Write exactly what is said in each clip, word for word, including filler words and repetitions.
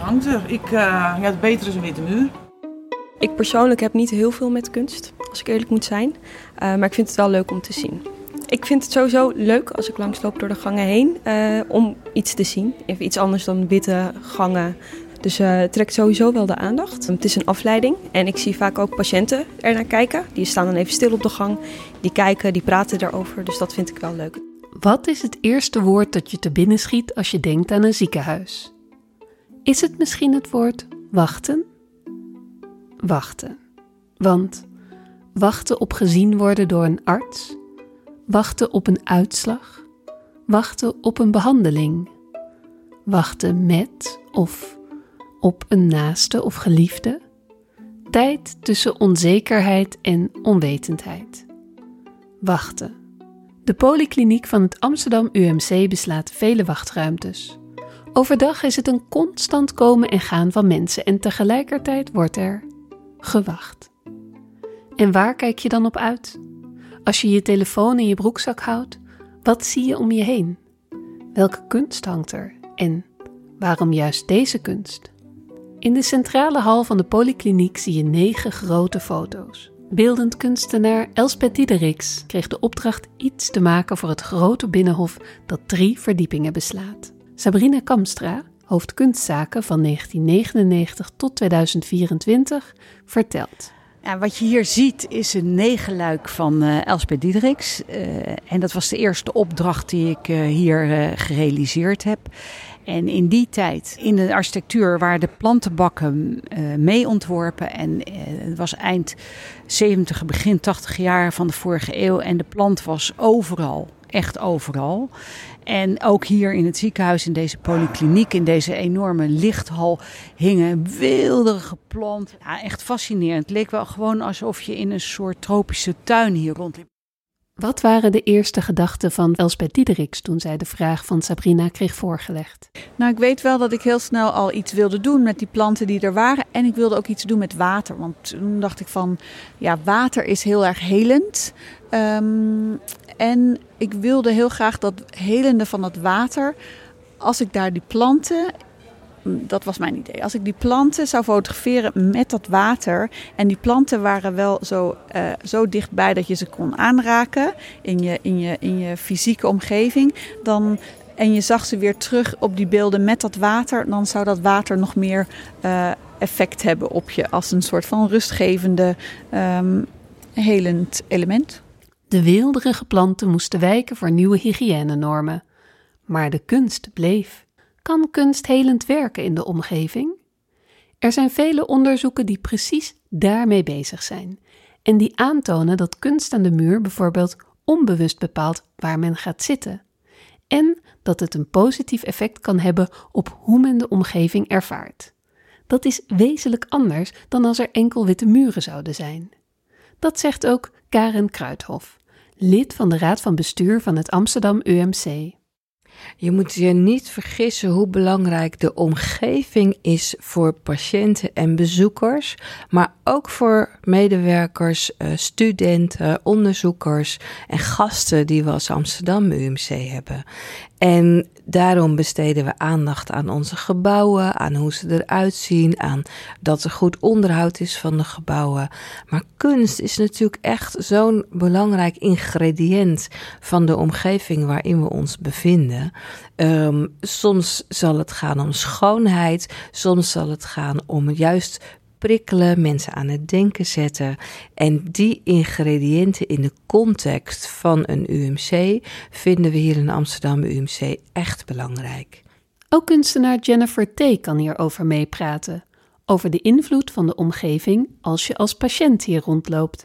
hangt er. Ik, uh, ja, het betere is een witte muur. Ik persoonlijk heb niet heel veel met kunst, als ik eerlijk moet zijn. Uh, maar ik vind het wel leuk om te zien. Ik vind het sowieso leuk als ik langsloop door de gangen heen uh, om iets te zien. Even iets anders dan witte gangen. Dus uh, het trekt sowieso wel de aandacht. Het is een afleiding en ik zie vaak ook patiënten ernaar kijken. Die staan dan even stil op de gang, die kijken, die praten daarover. Dus dat vind ik wel leuk. Wat is het eerste woord dat je te binnen schiet als je denkt aan een ziekenhuis? Is het misschien het woord wachten? Wachten. Want wachten op gezien worden door een arts, wachten op een uitslag, wachten op een behandeling, wachten met of op een naaste of geliefde, tijd tussen onzekerheid en onwetendheid. Wachten. De polykliniek van het Amsterdam U M C beslaat vele wachtruimtes. Overdag is het een constant komen en gaan van mensen en tegelijkertijd wordt er gewacht. En waar kijk je dan op uit? Als je je telefoon in je broekzak houdt, wat zie je om je heen? Welke kunst hangt er? En waarom juist deze kunst? In de centrale hal van de polykliniek zie je negen grote foto's. Beeldend kunstenaar Elspeth Diedericks kreeg de opdracht iets te maken voor het grote binnenhof dat drie verdiepingen beslaat. Sabrina Kamstra, hoofd kunstzaken van negentien negenennegentig tot tweeduizend vierentwintig, vertelt. Ja, wat je hier ziet is een negenluik van uh, Elspeth Diedericks. Uh, en dat was de eerste opdracht die ik uh, hier uh, gerealiseerd heb. En in die tijd, in de architectuur, waren de plantenbakken uh, mee ontworpen. En uh, het was eind zeventig, begin tachtig jaar van de vorige eeuw. En de plant was overal, echt overal. En ook hier in het ziekenhuis, in deze polykliniek, in deze enorme lichthal, hingen weelderige planten. Ja, echt fascinerend. Het leek wel gewoon alsof je in een soort tropische tuin hier rondliep. Wat waren de eerste gedachten van Elspeth Diedericks toen zij de vraag van Sabrina kreeg voorgelegd? Nou, ik weet wel dat ik heel snel al iets wilde doen met die planten die er waren. En ik wilde ook iets doen met water. Want toen dacht ik van, ja, water is heel erg helend. Um, en ik wilde heel graag dat helende van dat water, als ik daar die planten, dat was mijn idee. Als ik die planten zou fotograferen met dat water. En die planten waren wel zo, uh, zo dichtbij dat je ze kon aanraken in je, in je, in je fysieke omgeving. Dan, en je zag ze weer terug op die beelden met dat water. Dan zou dat water nog meer uh, effect hebben op je als een soort van rustgevende, um, helend element. De weelderige planten moesten wijken voor nieuwe hygiënenormen. Maar de kunst bleef. Kan kunst helend werken in de omgeving? Er zijn vele onderzoeken die precies daarmee bezig zijn. En die aantonen dat kunst aan de muur bijvoorbeeld onbewust bepaalt waar men gaat zitten. En dat het een positief effect kan hebben op hoe men de omgeving ervaart. Dat is wezenlijk anders dan als er enkel witte muren zouden zijn. Dat zegt ook Karen Kruithof, lid van de Raad van Bestuur van het Amsterdam U M C. Je moet je niet vergissen hoe belangrijk de omgeving is voor patiënten en bezoekers, maar ook voor medewerkers, studenten, onderzoekers en gasten die we als Amsterdam U M C hebben. En daarom besteden we aandacht aan onze gebouwen, aan hoe ze eruit zien, aan dat er goed onderhoud is van de gebouwen. Maar kunst is natuurlijk echt zo'n belangrijk ingrediënt van de omgeving waarin we ons bevinden. Um, soms zal het gaan om schoonheid, soms zal het gaan om juist prikkelen, mensen aan het denken zetten. En die ingrediënten in de context van een U M C vinden we hier in Amsterdam U M C echt belangrijk. Ook kunstenaar Jennifer T. kan hierover meepraten. Over de invloed van de omgeving als je als patiënt hier rondloopt.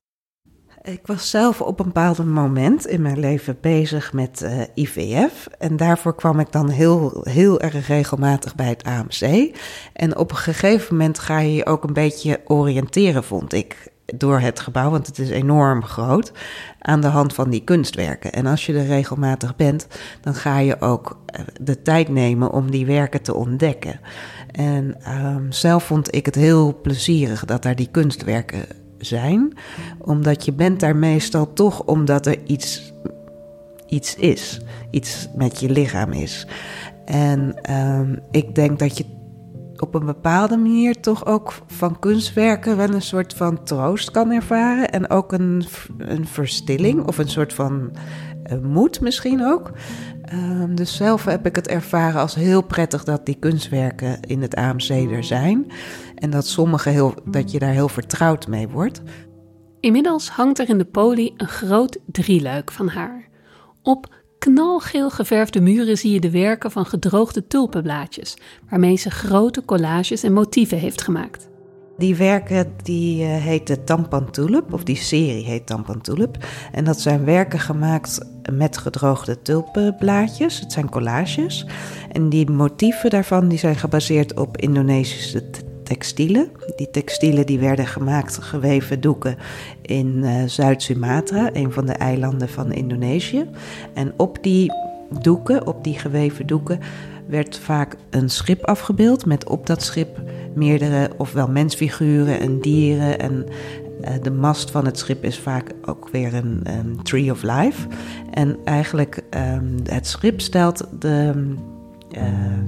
Ik was zelf op een bepaald moment in mijn leven bezig met uh, I V F. En daarvoor kwam ik dan heel, heel erg regelmatig bij het A M C. En op een gegeven moment ga je je ook een beetje oriënteren, vond ik, door het gebouw, want het is enorm groot, aan de hand van die kunstwerken. En als je er regelmatig bent, dan ga je ook de tijd nemen om die werken te ontdekken. En um, zelf vond ik het heel plezierig dat daar die kunstwerken zijn, omdat je bent daar meestal toch omdat er iets, iets is, iets met je lichaam is. En um, ik denk dat je op een bepaalde manier toch ook van kunstwerken wel een soort van troost kan ervaren. En ook een, een verstilling of een soort van uh, moed misschien ook. Uh, dus zelf heb ik het ervaren als heel prettig dat die kunstwerken in het A M C er zijn. En dat, sommige heel, dat je daar heel vertrouwd mee wordt. Inmiddels hangt er in de poli een groot drieluik van haar. Op knalgeel geverfde muren zie je de werken van gedroogde tulpenblaadjes, waarmee ze grote collages en motieven heeft gemaakt. Die werken die uh, heten Tampan Tulip, of die serie heet Tampan Tulip. En dat zijn werken gemaakt met gedroogde tulpenblaadjes. Het zijn collages. En die motieven daarvan die zijn gebaseerd op Indonesische t- textielen. Die textielen die werden gemaakt, geweven doeken in uh, Zuid-Sumatra, een van de eilanden van Indonesië. En op die doeken, op die geweven doeken, werd vaak een schip afgebeeld met op dat schip meerdere ofwel mensfiguren en dieren. En uh, de mast van het schip is vaak ook weer een, een Tree of Life. En eigenlijk um, het schip stelt de, uh,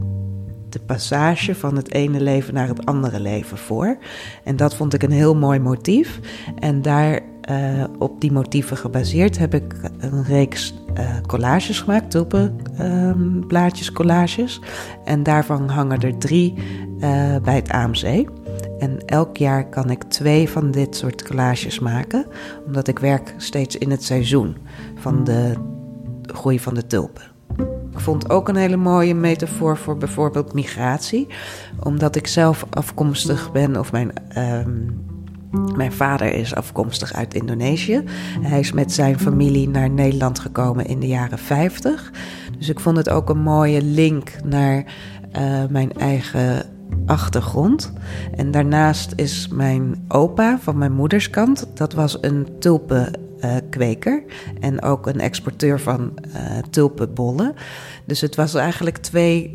de passage van het ene leven naar het andere leven voor. En dat vond ik een heel mooi motief. En daar uh, op die motieven gebaseerd heb ik een reeks Uh, collages gemaakt, tulpenblaadjes uh, collages. En daarvan hangen er drie uh, bij het A M C. En elk jaar kan ik twee van dit soort collages maken, omdat ik werk steeds in het seizoen van de groei van de tulpen. Ik vond ook een hele mooie metafoor voor bijvoorbeeld migratie, omdat ik zelf afkomstig ben, of mijn... Um, Mijn vader is afkomstig uit Indonesië. Hij is met zijn familie naar Nederland gekomen in de jaren vijftig. Dus ik vond het ook een mooie link naar uh, mijn eigen achtergrond. En daarnaast is mijn opa van mijn moeders kant, dat was een tulpenkweker en ook een exporteur van uh, tulpenbollen. Dus het was eigenlijk twee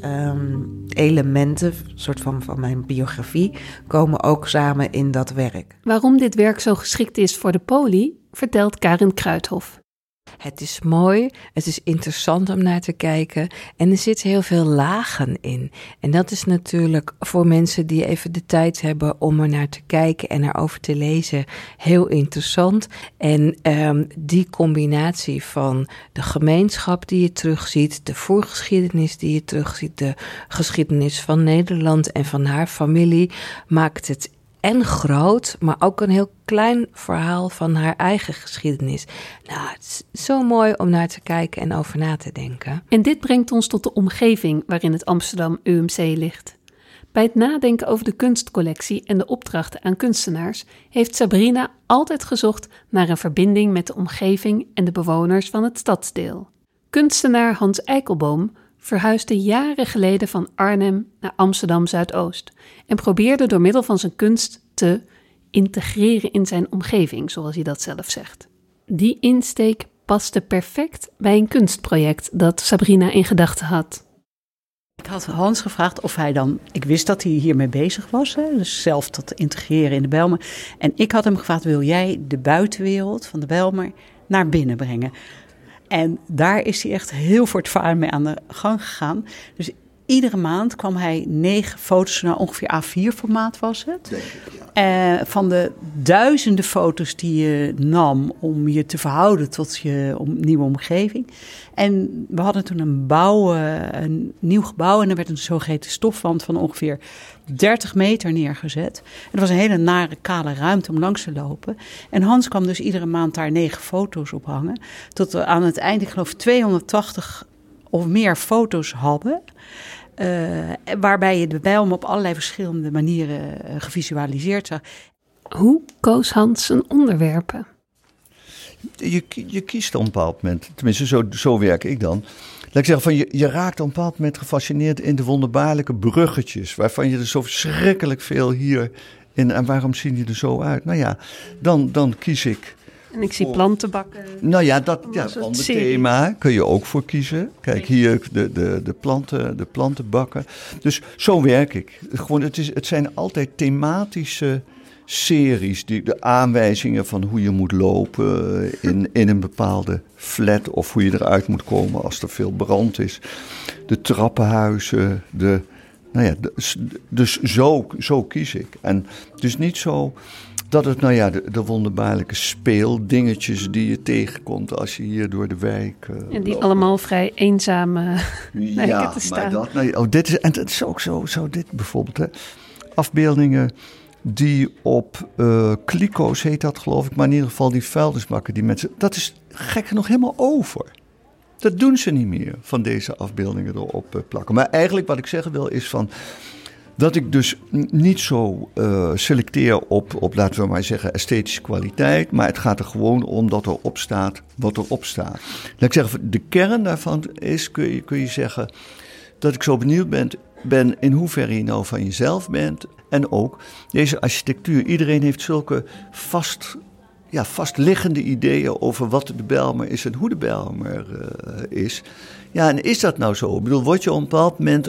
um, elementen, soort van, van mijn biografie, komen ook samen in dat werk. Waarom dit werk zo geschikt is voor de poli, vertelt Karin Kruithof. Het is mooi, het is interessant om naar te kijken en er zitten heel veel lagen in. En dat is natuurlijk voor mensen die even de tijd hebben om er naar te kijken en erover te lezen heel interessant. En um, die combinatie van de gemeenschap die je terugziet, de voorgeschiedenis die je terugziet, de geschiedenis van Nederland en van haar familie, maakt het en groot, maar ook een heel klein verhaal van haar eigen geschiedenis. Nou, het is zo mooi om naar te kijken en over na te denken. En dit brengt ons tot de omgeving waarin het Amsterdam U M C ligt. Bij het nadenken over de kunstcollectie en de opdrachten aan kunstenaars heeft Sabrina altijd gezocht naar een verbinding met de omgeving en de bewoners van het stadsdeel. Kunstenaar Hans Eikelboom verhuisde jaren geleden van Arnhem naar Amsterdam Zuidoost en probeerde door middel van zijn kunst te integreren in zijn omgeving, zoals hij dat zelf zegt. Die insteek paste perfect bij een kunstproject dat Sabrina in gedachten had. Ik had Hans gevraagd of hij dan, ik wist dat hij hiermee bezig was, hè, dus zelf dat integreren in de Bijlmer. En ik had hem gevraagd, wil jij de buitenwereld van de Bijlmer naar binnen brengen? En daar is hij echt heel voortvarend mee aan de gang gegaan. Dus iedere maand kwam hij negen foto's, nou ongeveer A vier formaat was het. Ja. Uh, van de duizenden foto's die je nam om je te verhouden tot je om, nieuwe omgeving. En we hadden toen een, bouw, uh, een nieuw gebouw en er werd een zogeheten stofwand van ongeveer dertig meter neergezet. En het was een hele nare, kale ruimte om langs te lopen. En Hans kwam dus iedere maand daar negen foto's op hangen. Tot we aan het eind, ik geloof, tweehonderdtachtig of meer foto's hadden. Uh, waarbij je de Bijlmer op allerlei verschillende manieren uh, gevisualiseerd zag. Hoe koos Hans zijn onderwerpen? Je, je kiest op een bepaald moment, tenminste zo, zo werk ik dan. Laat ik zeggen, van je, je raakt op een bepaald moment gefascineerd in de wonderbaarlijke bruggetjes, waarvan je er zo verschrikkelijk veel hier in. En waarom zien die er zo uit? Nou ja, dan, dan kies ik. En ik zie plantenbakken. Nou ja, dat ja, ander thema kun je ook voor kiezen. Kijk, hier de, de, de, planten, de plantenbakken. Dus zo werk ik. Gewoon, het, is, het zijn altijd thematische series, die, de aanwijzingen van hoe je moet lopen in, in een bepaalde flat of hoe je eruit moet komen als er veel brand is. De trappenhuizen, de nou ja, dus, dus zo, zo kies ik. En het is niet zo dat het, nou ja, de, de wonderbaarlijke speeldingetjes die je tegenkomt als je hier door de wijk uh, En die loopt. allemaal vrij eenzaam uh, lijken ja, te staan. maar dat, nou, oh, dit is, en het is ook zo, zo dit bijvoorbeeld, hè. Afbeeldingen die op uh, kliko's heet dat geloof ik, maar in ieder geval die vuilnisbakken die mensen, dat is gek genoeg helemaal over. Dat doen ze niet meer, van deze afbeeldingen erop uh, plakken. Maar eigenlijk wat ik zeggen wil is van dat ik dus n- niet zo uh, selecteer op, op, laten we maar zeggen, esthetische kwaliteit. Maar het gaat er gewoon om dat er op staat wat erop staat. Laat ik zeggen, de kern daarvan is, kun je, kun je zeggen, dat ik zo benieuwd ben, ben in hoeverre je nou van jezelf bent. En ook deze architectuur. Iedereen heeft zulke vast, ja, vastliggende ideeën over wat de Bijlmer is en hoe de Bijlmer uh, is. Ja, en is dat nou zo? Ik bedoel, word je op een bepaald moment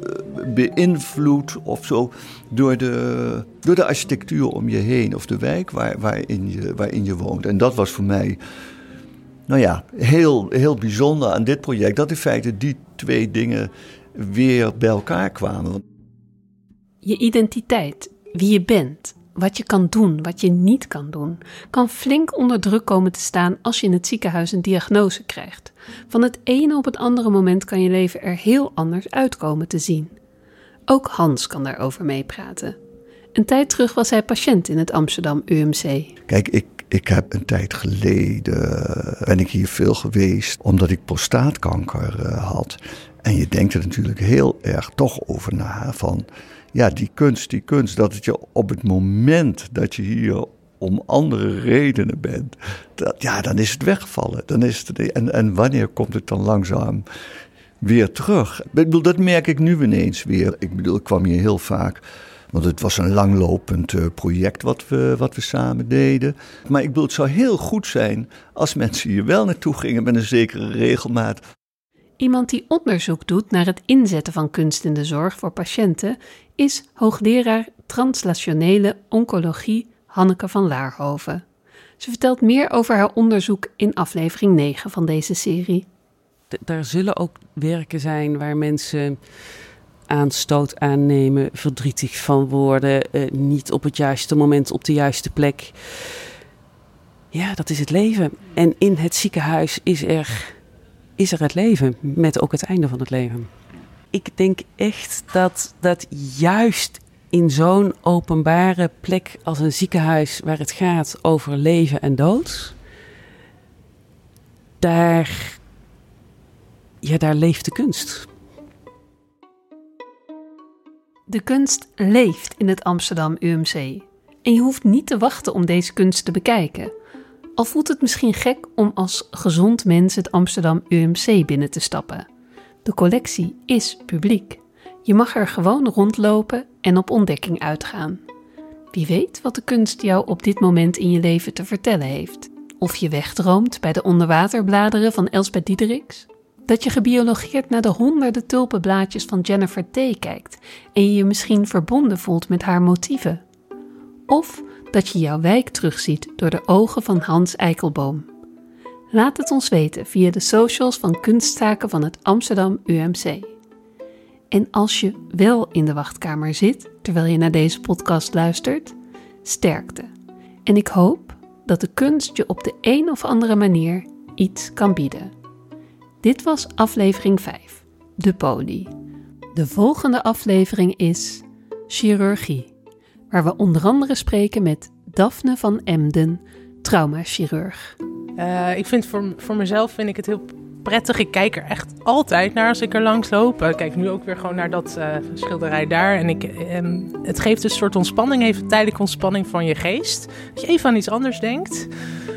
beïnvloed of zo door de, door de architectuur om je heen of de wijk waar, waarin, je, waarin je woont. En dat was voor mij, nou ja, heel, heel bijzonder aan dit project, dat in feite die twee dingen weer bij elkaar kwamen. Je identiteit, wie je bent, wat je kan doen, wat je niet kan doen, kan flink onder druk komen te staan als je in het ziekenhuis een diagnose krijgt. Van het ene op het andere moment kan je leven er heel anders uitkomen te zien. Ook Hans kan daarover meepraten. Een tijd terug was hij patiënt in het Amsterdam U M C. Kijk, ik, ik heb een tijd geleden, ben ik hier veel geweest, omdat ik prostaatkanker uh, had. En je denkt er natuurlijk heel erg toch over na van, ja, die kunst, die kunst, dat het je op het moment dat je hier om andere redenen bent, dat, ja, dan is het weggevallen. Dan is het, en, en wanneer komt het dan langzaam weer terug? Ik bedoel, dat merk ik nu ineens weer. Ik bedoel, ik kwam hier heel vaak, want het was een langlopend uh, project wat we, wat we samen deden. Maar ik bedoel, het zou heel goed zijn als mensen hier wel naartoe gingen met een zekere regelmaat. Iemand die onderzoek doet naar het inzetten van kunst in de zorg voor patiënten is hoogleraar translationele oncologie Hanneke van Laarhoven. Ze vertelt meer over haar onderzoek in aflevering negen van deze serie. D- daar zullen ook werken zijn waar mensen aanstoot aannemen, verdrietig van worden, eh, niet op het juiste moment op de juiste plek. Ja, dat is het leven. En in het ziekenhuis is er, is er het leven, met ook het einde van het leven. Ik denk echt dat, dat juist in zo'n openbare plek als een ziekenhuis, waar het gaat over leven en dood, daar, ja, daar leeft de kunst. De kunst leeft in het Amsterdam U M C. En je hoeft niet te wachten om deze kunst te bekijken. Al voelt het misschien gek om als gezond mens het Amsterdam U M C binnen te stappen. De collectie is publiek. Je mag er gewoon rondlopen en op ontdekking uitgaan. Wie weet wat de kunst jou op dit moment in je leven te vertellen heeft. Of je wegdroomt bij de onderwaterbladeren van Elsbeth Diederichs. Dat je gebiologeerd naar de honderden tulpenblaadjes van Jennifer T. kijkt en je je misschien verbonden voelt met haar motieven. Of dat je jouw wijk terugziet door de ogen van Hans Eikelboom. Laat het ons weten via de socials van Kunstzaken van het Amsterdam U M C. En als je wel in de wachtkamer zit, terwijl je naar deze podcast luistert, sterkte. En ik hoop dat de kunst je op de een of andere manier iets kan bieden. Dit was aflevering vijf, de poli. De volgende aflevering is chirurgie, waar we onder andere spreken met Daphne van Emden, traumachirurg. Uh, ik vind voor, voor mezelf vind ik het heel prettig. Ik kijk er echt altijd naar als ik er langs loop. Ik kijk nu ook weer gewoon naar dat uh, schilderij daar. En ik, um, het geeft een soort ontspanning, even tijdelijke ontspanning van je geest. Dat je even aan iets anders denkt.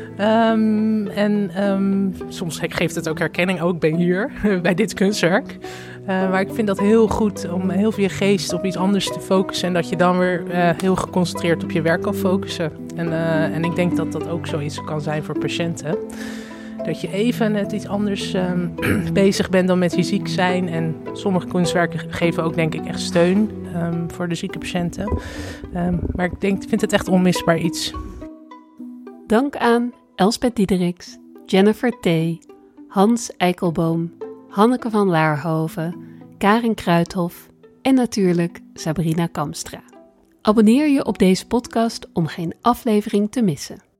Um, en um, soms geeft het ook herkenning. Ook ben hier bij dit kunstwerk. Uh, maar ik vind dat heel goed om heel veel je geest op iets anders te focussen. En dat je dan weer uh, heel geconcentreerd op je werk kan focussen. En, uh, en ik denk dat dat ook zoiets kan zijn voor patiënten. Dat je even net iets anders um, bezig bent dan met je ziek zijn. En sommige kunstwerken geven ook denk ik echt steun um, voor de zieke patiënten. Um, maar ik denk, vind het echt onmisbaar iets. Dank aan Elsbeth Diederichs, Jennifer T., Hans Eikelboom, Hanneke van Laarhoven, Karin Kruithof, en natuurlijk Sabrina Kamstra. Abonneer je op deze podcast om geen aflevering te missen.